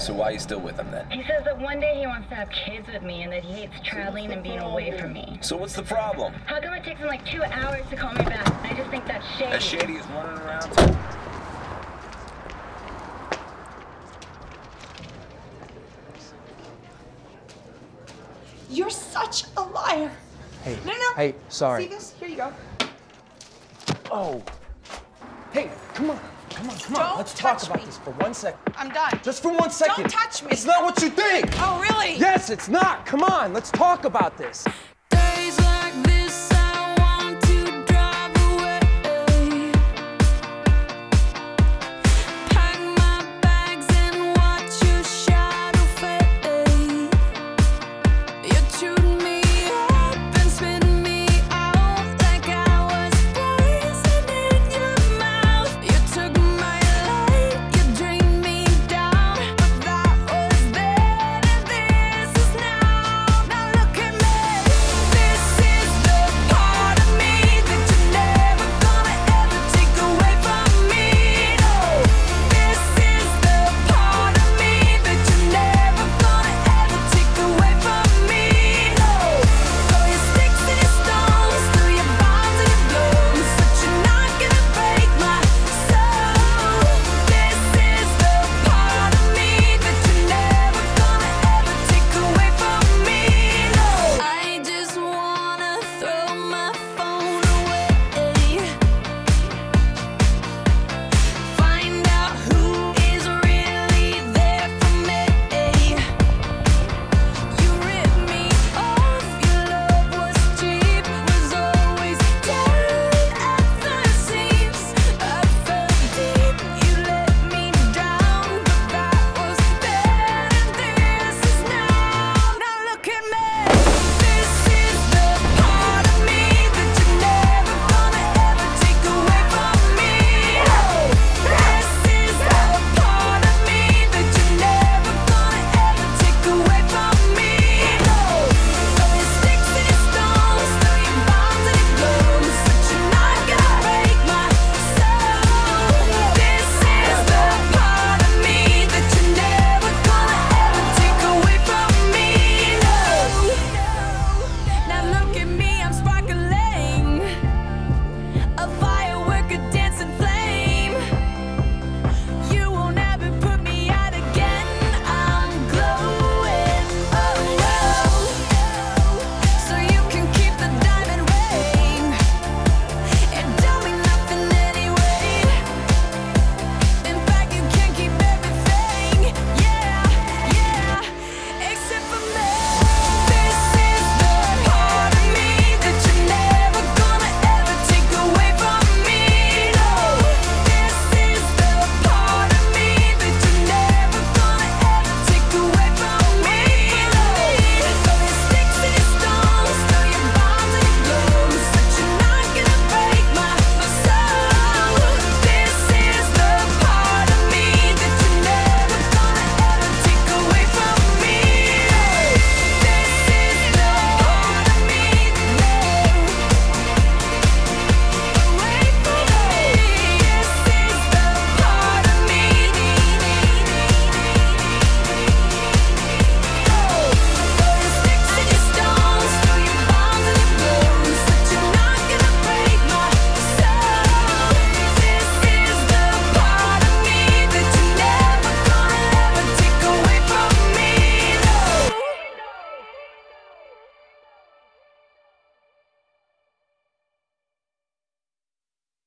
So why are you still with him then? He says that one day he wants to have kids with me and that he hates traveling and being away from me. So what's the problem? How come it takes him like 2 hours to call me back? I just think that's shady. As shady as running around? You're such a liar. Hey, No. Hey, sorry. See this? Here you go. Oh. Hey, come on. Don't Let's talk touch about me. this for 1 second. I'm done. Just for 1 second. Don't touch me. It's not what you think. Oh, really? Yes, it's not. Come on, let's talk about this.